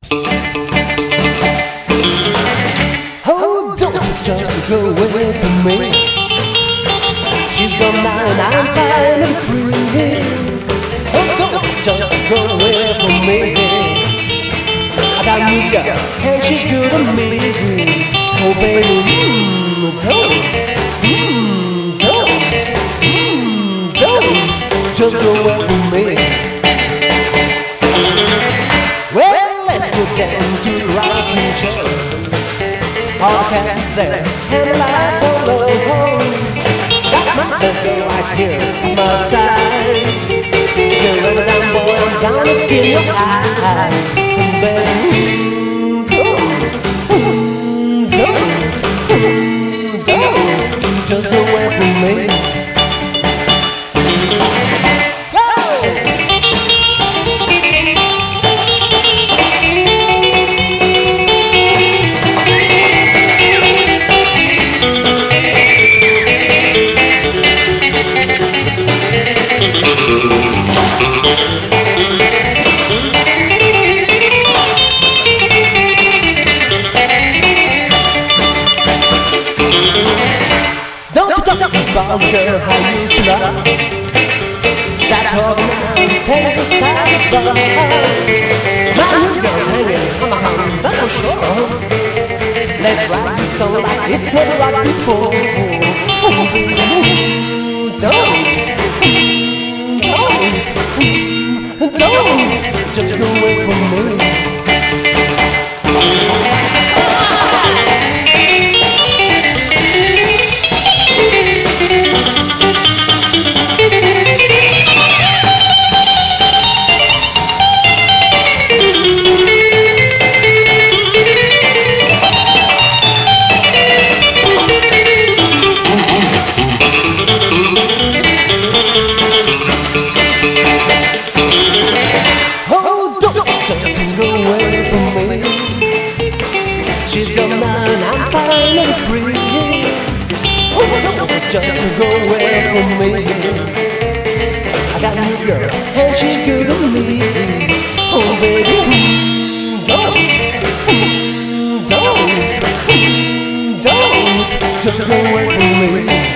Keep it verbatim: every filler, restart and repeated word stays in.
Oh, don't just go away from me. She's gone now and I'm fine and free. Oh, don't just go away from me. I got a new girl and she's good to me. Oh, baby, mm, don't, mm, don't, mm, don't just go away from me. Well, let's go down to the rocking chair. All the cats there and the lights all low. Got my best girl right here at my side. You're running down, boy, I'm gonna skin your eye. Baby, don't, don't, don't just go away from me. About girl I used to love. That's all now, things are starting to burn. My new girl's hanging on my arm, that's for sure. Let's ride this stone like it's never rocked before. Don't, don't, don't just go away from me. She's gone now and I'm finally free. Oh, don't just go away from me. I got a new girl and she's good to me. Oh, baby, don't, don't, don't just go away from me.